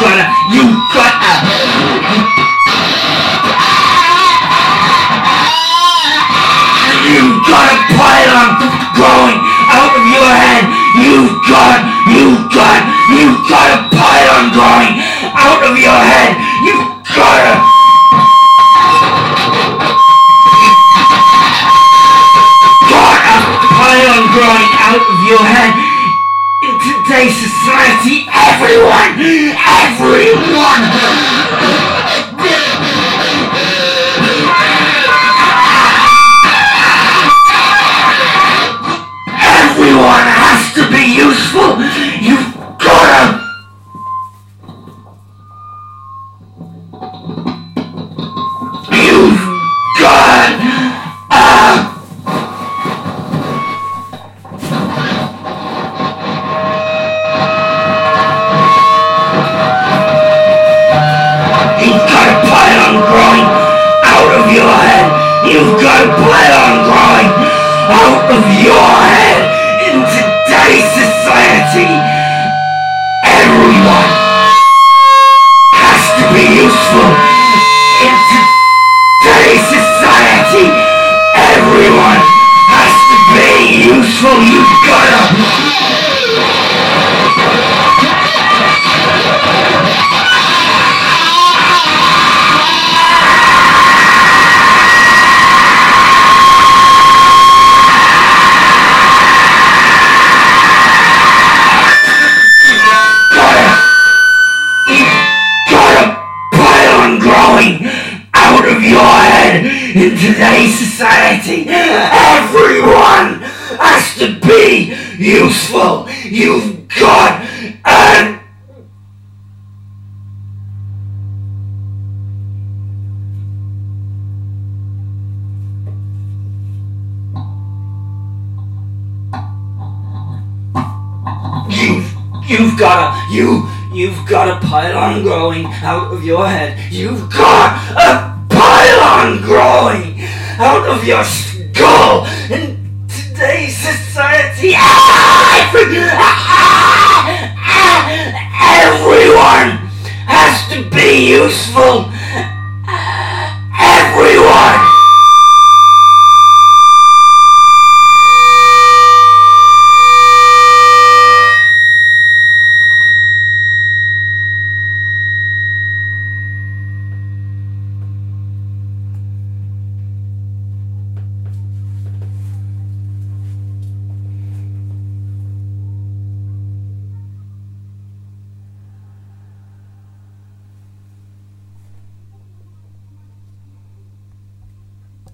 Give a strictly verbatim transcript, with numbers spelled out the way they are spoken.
gotta, you gotta. You got a pylon growing out of your head. You got, you got, you got a pylon growing out of your head. You got a. Got a pylon growing out of your head. In today's society, everyone, everyone. Everyone has to be useful. You've gotta. You've got. Uh, you've got a pylon growing out of your head. You've got a pylon growing out of your head. In today's society, everyone has to be useful. In today's society, everyone has to be useful. You've gotta. Out of your head. In today's society, everyone has to be useful. You've got an You've you've got a you You've got a pylon growing out of your head. You've got a pylon growing out of your skull. In today's society, everyone has to be useful.